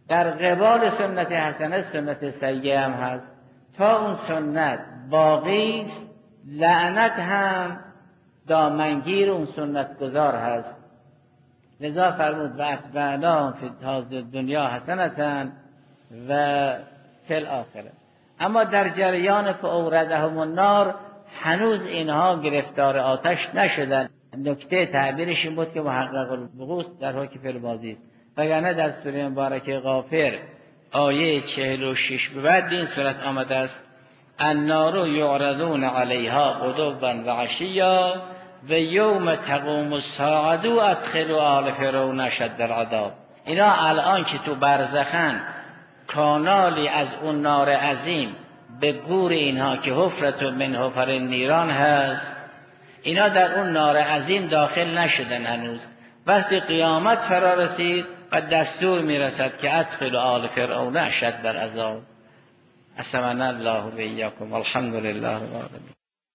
در قبال سنت حسنه سنت سیئه هم هست. تا اون سنت باقی است، لعنت هم دامنگیر اون سنت گذار هست. لذا فرمود و اتبعنا فی هذه دنیا حسنة و فی الاخره. اما در جریان فاوردهم النار هنوز اینها گرفتار آتش نشدن. نکته تعبیرش این بود که محقق الوقوع در حکم فعل ماضی است، وگرنه در سوره مبارکه غافر آیه 46 به بعد این صورت آمده است: النار یعرضون علیها غدوا و عشیا و یوم تقوم الساعة ادخلوا آل فرعون اشد العذاب. اینا الان که تو برزخن کانالی از اون نار عظیم به گور اینها که حفرت من حفر نیران هست، اینا در اون نار عظیم داخل نشدن هنوز. وقتی قیامت فرا رسید و دستور میرسد که ادخلوا آل فرعون اشد العذاب. اسمنا الله و ایاکم والحمد لله رب العالمین.